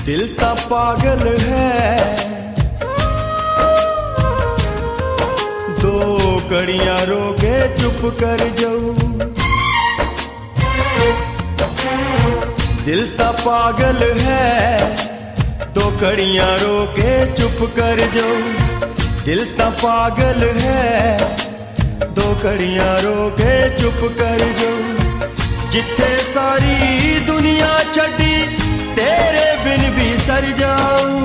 दिल ता पागल है, दो कड़ियां रोके चुप कर जाऊं। दिल ता पागल है, दो कड़ियां रोके चुप कर जाऊं। दिल ता पागल है, दो कड़ियां रोके चुप कर जाऊं। जिथे सारी दुनिया छड़ी तेरे बिन भी सर जाऊं।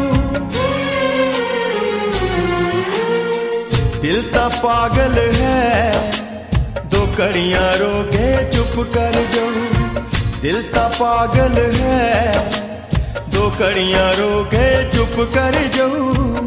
दिल ता पागल है, दो कड़ियां रोके चुप कर जाऊं। दिल ता पागल है, दो कड़ियां रोके चुप कर जाऊं।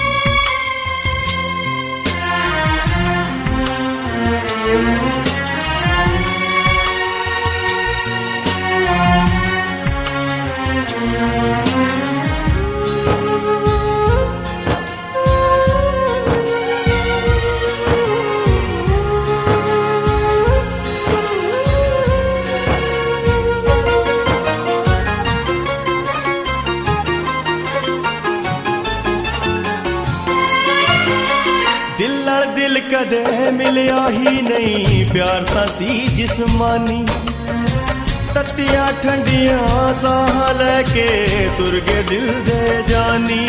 दिल नाल दिल कदे मिलिया ही नहीं, प्यार तां सी जिस्मानी। तत्तियां ठंडियां साह लैके तुर गए दिल दे जानी।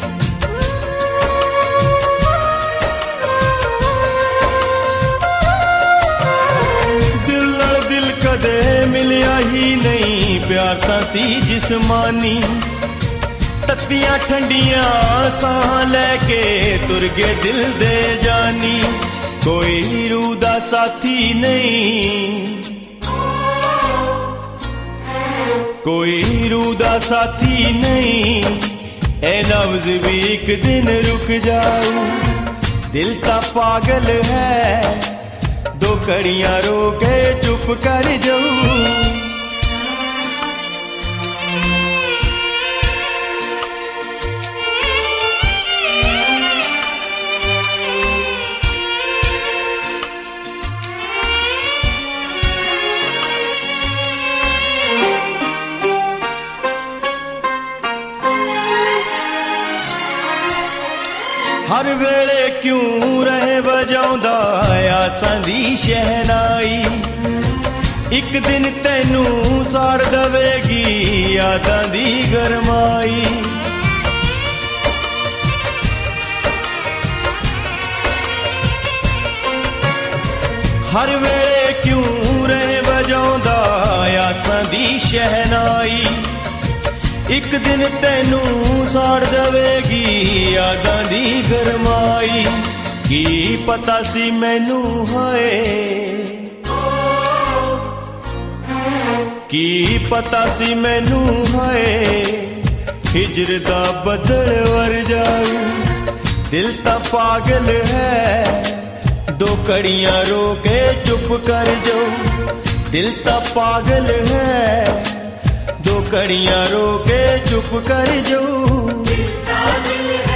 दिल नाल दिल कदे मिलिया ही नहीं, प्यार तां सी जिस्मानी। तत्तियां ठंडियां साह लैके तुर गए दिल दे जानी। कोई रूह दा साथी नहीं, कोई रूह दा साथी नहीं, ए नब्ज़ भी एक दिन रुक जाऊं। दिल ता पागल है, दो कड़ियां रोके चुप कर जाऊं। हर वेले क्यों रहे बजाउंदा आसां दी शहनाई। एक दिन तैनू साड़ दवेगी यादां दी गरमाई। हर वेले क्यों रहे बजाउंदा आसां दी शहनाई। एक दिन तैनू साड़ दवेगी यादां दी गरमाई। की पता सी मैनू है, की पता सी मैनू है, हिजर दा बदल वर जाऊं। दिल ता पागल है, दो कड़ियां रोके चुप कर जाऊं। दिल ता पागल है, दो कड़ियां रोके चुप कर जाऊं।